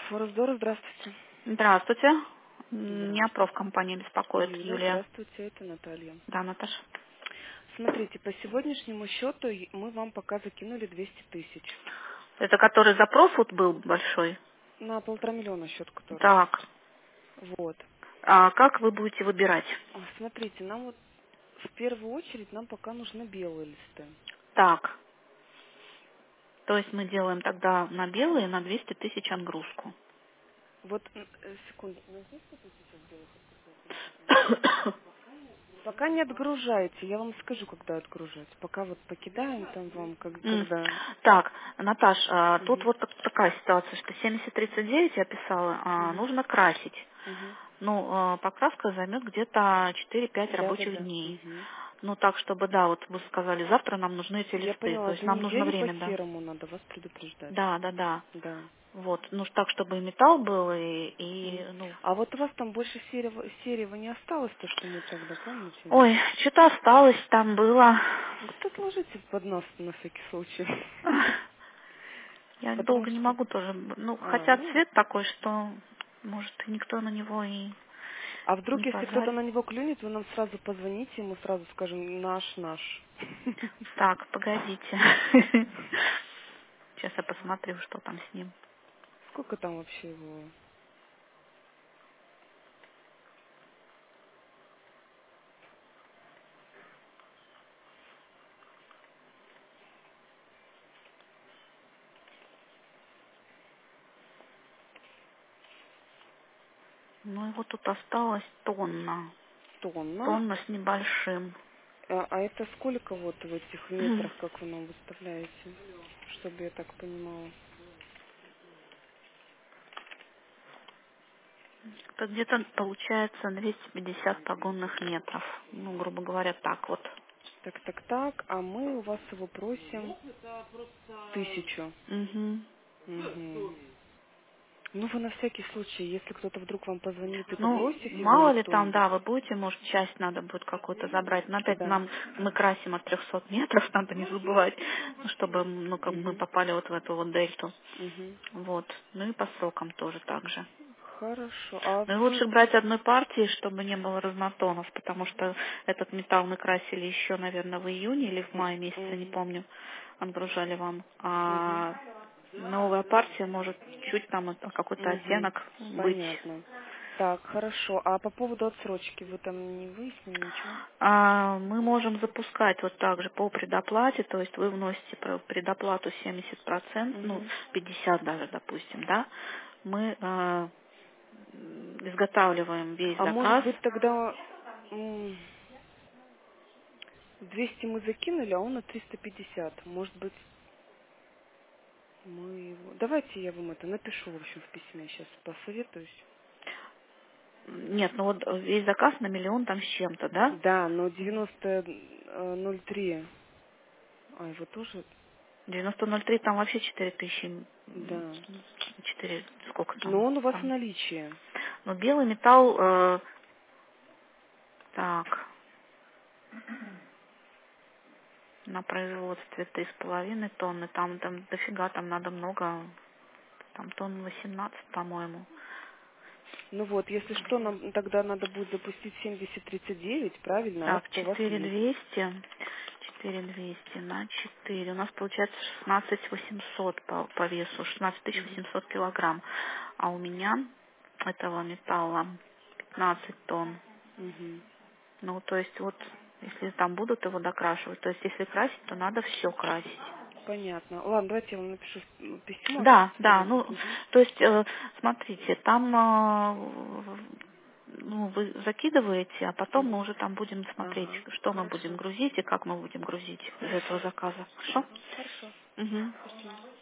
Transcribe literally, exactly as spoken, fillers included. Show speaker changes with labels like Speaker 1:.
Speaker 1: Форсдор, здравствуйте.
Speaker 2: Здравствуйте. М, Меня
Speaker 1: Здравствуйте.
Speaker 2: профкомпания беспокоит,
Speaker 1: Юля,
Speaker 2: Юлия.
Speaker 1: здравствуйте, это Наталья.
Speaker 2: Да, Наташа.
Speaker 1: Смотрите, по сегодняшнему счету и- мы вам пока закинули двести тысяч.
Speaker 2: Это который запрос вот был большой?
Speaker 1: На полтора миллиона счет который.
Speaker 2: Так.
Speaker 1: Вот.
Speaker 2: А как вы будете выбирать?
Speaker 1: А, Смотрите, нам вот в первую очередь нам пока нужны белые листы.
Speaker 2: Так. То есть мы делаем тогда на белые на двести тысяч отгрузку.
Speaker 1: Вот, м, э, секунду, найдите тут сейчас белых отгружателей? Пока не отгружайте, я вам скажу, когда отгружать. Пока вот покидаем там вам, как,
Speaker 2: М.
Speaker 1: когда...
Speaker 2: Так, Наташ, а, тут
Speaker 1: Угу,
Speaker 2: вот так- такая ситуация, что семьдесят тридцать девять я писала, а,
Speaker 1: угу,
Speaker 2: нужно красить.
Speaker 1: угу.
Speaker 2: Ну, а, покраска займет где-то четыре-пять рабочих
Speaker 1: Да-да-да.
Speaker 2: дней.
Speaker 1: Угу.
Speaker 2: Ну, так, чтобы, да, вот вы сказали, завтра нам нужны эти
Speaker 1: Я
Speaker 2: листы. То
Speaker 1: поняла,
Speaker 2: есть
Speaker 1: за
Speaker 2: нам нужно
Speaker 1: неделю по
Speaker 2: время, да.
Speaker 1: серому надо вас предупреждать.
Speaker 2: Да, да, да.
Speaker 1: Да.
Speaker 2: Вот. Ну, так, чтобы и металл был, и, и
Speaker 1: М.
Speaker 2: ну...
Speaker 1: А вот у вас там больше серого, серого не осталось, то, что мы тогда, помните?
Speaker 2: Ой, что-то осталось, там было.
Speaker 1: Вот отложите под нас на всякий случай.
Speaker 2: Ах, я
Speaker 1: Потому
Speaker 2: долго не
Speaker 1: что...
Speaker 2: могу тоже. Ну,
Speaker 1: А,
Speaker 2: хотя
Speaker 1: ну...
Speaker 2: цвет такой, что, может, и никто на него и
Speaker 1: А вдруг,
Speaker 2: не
Speaker 1: если кто-то
Speaker 2: позарит.
Speaker 1: на него клюнет, вы нам сразу позвоните, мы сразу скажем «наш, наш».
Speaker 2: Так, погодите. Сейчас я посмотрю, что там с ним.
Speaker 1: Сколько там вообще его?
Speaker 2: Ну, его тут осталось тонна.
Speaker 1: Тонна.
Speaker 2: Тонна с небольшим.
Speaker 1: А, а это сколько вот в этих метрах, как вы нам выставляете? Чтобы я так понимала.
Speaker 2: Это где-то получается двести пятьдесят погонных метров. Ну, грубо говоря, так вот.
Speaker 1: Так, так, так. А мы у вас его просим тысячу.
Speaker 2: Угу.
Speaker 1: Мгм. Ну, вы на всякий случай, если кто-то вдруг вам позвонит и
Speaker 2: Ну,
Speaker 1: попросит его
Speaker 2: мало
Speaker 1: или
Speaker 2: ли там,
Speaker 1: кто-нибудь.
Speaker 2: да, вы будете, может, часть надо будет какую-то забрать. Но опять
Speaker 1: Да.
Speaker 2: нам, мы красим от трехсот метров, надо не забывать, ну, чтобы, ну, как бы мы
Speaker 1: Угу.
Speaker 2: попали вот в эту вот дельту.
Speaker 1: Угу.
Speaker 2: Вот. Ну и по срокам тоже так же.
Speaker 1: Хорошо. А
Speaker 2: Ну и
Speaker 1: вы...
Speaker 2: лучше брать одной партии, чтобы не было разнотонов, потому что этот металл мы красили еще, наверное, в июне или в мае месяце, не
Speaker 1: Угу.
Speaker 2: помню, отгружали вам.
Speaker 1: Угу.
Speaker 2: А новая партия может чуть там от- какой-то
Speaker 1: Угу.
Speaker 2: оттенок быть.
Speaker 1: Понятно. Так, хорошо. А по поводу отсрочки вы там не выяснили ничего?
Speaker 2: А, мы можем запускать вот так же по предоплате, то есть вы вносите про- предоплату семьдесят процентов, ну,
Speaker 1: Угу.
Speaker 2: пятьдесят даже, допустим, да, мы э, м, изготавливаем весь
Speaker 1: А может
Speaker 2: заказ.
Speaker 1: быть тогда м, двести мы закинули, а он на триста пятьдесят. Может быть, мы его... Давайте я вам это напишу, в общем, в письме. Сейчас посоветуюсь.
Speaker 2: Нет, ну вот весь заказ на миллион там с чем-то, да?
Speaker 1: Да, но девяносто ноль три. А, его тоже...
Speaker 2: девяносто ноль три там вообще четыре тысячи, м,
Speaker 1: Да.
Speaker 2: четыре, сколько
Speaker 1: Но
Speaker 2: там,
Speaker 1: он у вас в
Speaker 2: там.
Speaker 1: наличии.
Speaker 2: Но белый металл, э, так, на производстве три с половиной тонны, там, там дофига, там надо много, там тонн восемнадцать, по-моему.
Speaker 1: Ну вот, если что, нам тогда надо будет запустить семьдесят тридцать девять, правильно? А
Speaker 2: Так,
Speaker 1: этот у вас
Speaker 2: четыре
Speaker 1: есть.
Speaker 2: двести, четыре двести на четыре. У нас получается шестнадцать восемьсот по, по весу, шестнадцать тысяч
Speaker 1: Мгм.
Speaker 2: восемьсот килограмм. А у меня этого металла пятнадцать тонн.
Speaker 1: Мгм.
Speaker 2: Ну, то есть вот, если там будут его докрашивать, то есть если красить, то надо все красить.
Speaker 1: Понятно. Ладно, давайте я вам напишу м, письмо
Speaker 2: Да, да,
Speaker 1: сегодня.
Speaker 2: ну,
Speaker 1: Мгм.
Speaker 2: то есть, э, смотрите, там, э, ну, вы закидываете, а потом мы
Speaker 1: Мгм.
Speaker 2: уже там будем смотреть,
Speaker 1: Ага,
Speaker 2: что мы будем
Speaker 1: хорошо.
Speaker 2: грузить и как мы будем грузить из этого заказа. Хорошо?
Speaker 1: Хорошо.
Speaker 2: Угу.
Speaker 1: Спасибо.